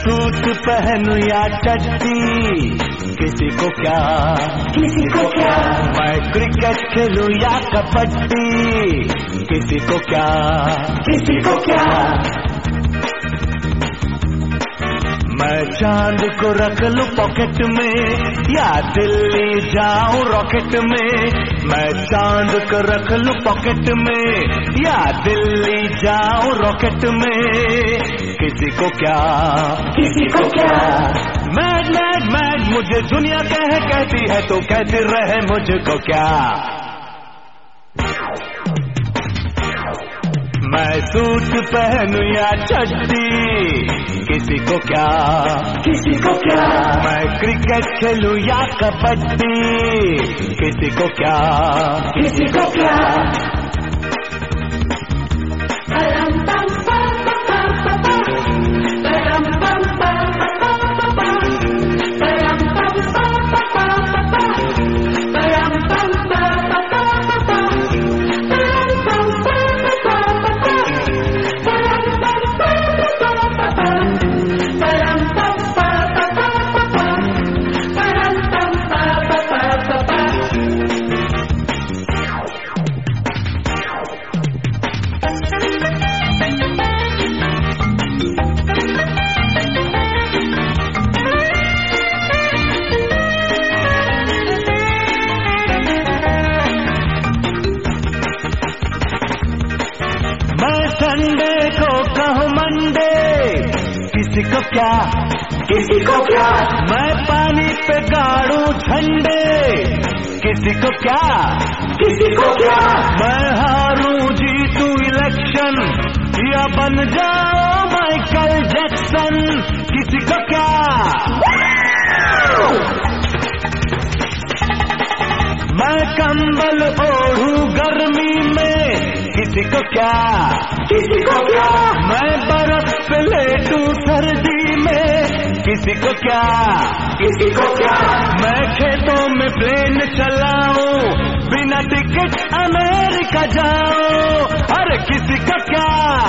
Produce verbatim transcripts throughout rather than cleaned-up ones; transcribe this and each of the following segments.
Suit पहनूं या चड्डी, किसी को क्या किसी को क्या। मैं क्रिकेट खेलूं या कबड्डी, किसी को क्या किसी को क्या। मैं चांद को रख लूं पॉकेट में या दिल्ली जाऊं रॉकेट में। मैं चांद को रख लूं पॉकेट में या दिल्ली जाऊं रॉकेट में, किसी को क्या किसी को क्या। मैड मैड मैड मुझे दुनिया कह कहती है तो कहती रहे मुझको क्या। मैं सूट पहनूं या चड्डी, किसी को क्या किसी को क्या। मैं क्रिकेट खेलूं या कबड्डी, किसी को क्या किसी को क्या। संडे को कहूँ मंडे, किसी को क्या किसी को क्या। मैं पानी पे गाड़ूं झंडे, किसी को क्या किसी को क्या। मैं हारूं जीतूं इलेक्शन या बन जाऊं माइकल जैक्सन, किसी को क्या। मैं कंबल ओढ़ूं गर्मी में, किसी को क्या किसी को क्या। मैं बर्फ पे लेटूं सर्दी में, किसी को क्या किसी को क्या। मैं खेतों में प्लेन चलाऊं बिना टिकट अमेरिका जाऊं, अरे किसी को क्या।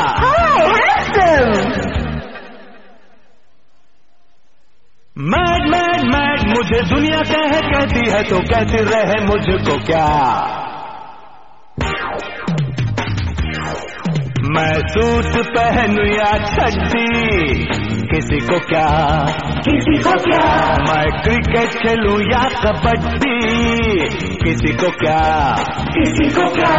मैड मैड मैड मुझे दुनिया कह कहती है तो कहती रहे मुझको क्या। मैं सूट पहनूं या चड्डी, किसी को क्या किसी को क्या। मैं क्रिकेट खेलूं या कबड्डी, किसी को क्या किसी को क्या।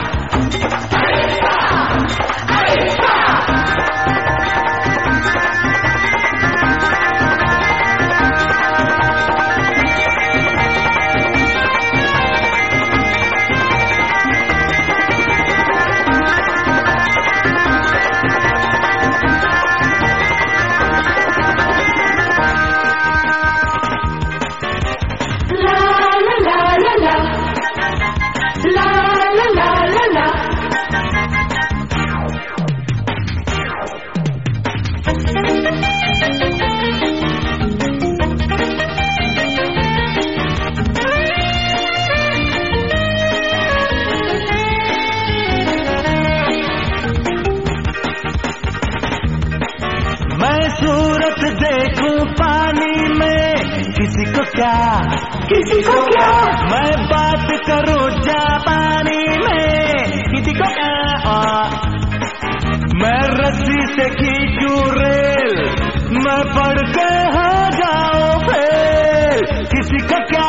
मैं सूरत देखूं पानी में, किसी को क्या किसी को क्या। मैं बात करूं जापानी में, किसी को क्या। मैं रस्सी से खींचूं रेल, मैं पढ़ के हो जाऊं फेल, किसी को क्या।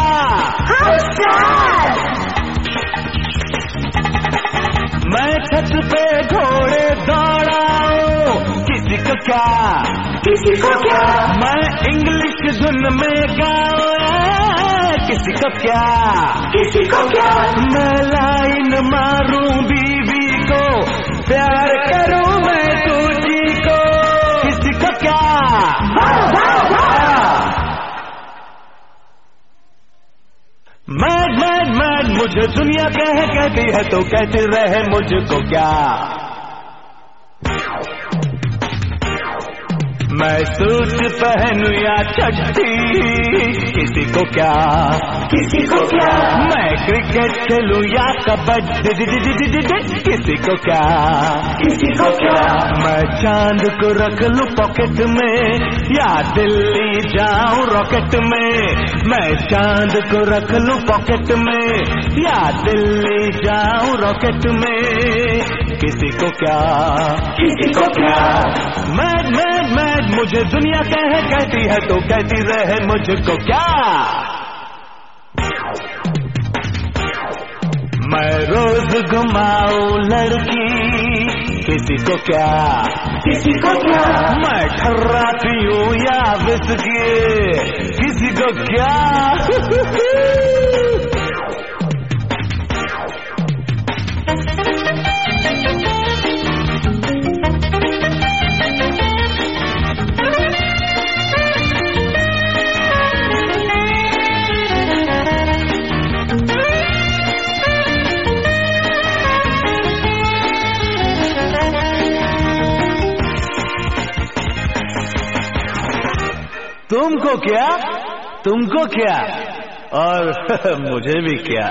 मैं छत पे घोड़े दौड़ाऊं, किसी को क्या किसी को क्या। मैं इंग्लिश धुन में गाऊं, किसी को क्या किसी को क्या। मैं लाइन मारूं बीवी को, प्यार करूं मैं तुझी को, किसी को क्या। मैड मैड मैड मुझे दुनिया कह कहती है तो कहती रहे मुझको क्या। मैं सूट पहनूं या चड्डी, किसी को क्या किसी को क्या, मैं क्रिकेट खेलूं या कबड्डी, किसी को क्या किसी को क्या, मैं चांद को रख लूं पॉकेट में या दिल्ली जाऊं रॉकेट में, मैं चांद को रख लूं पॉकेट में या दिल्ली जाऊं रॉकेट में, किसी को क्या किसी को क्या। मैड मैड मैड मुझे दुनिया कहे कहती है तो कहती रहे, मुझको क्या। मैं रोज घुमाऊं लड़की, किसी को क्या किसी को क्या, मैं ठर्रा पीऊं या विस्की, किसी को क्या। तुमको क्या तुमको क्या और मुझे भी क्या।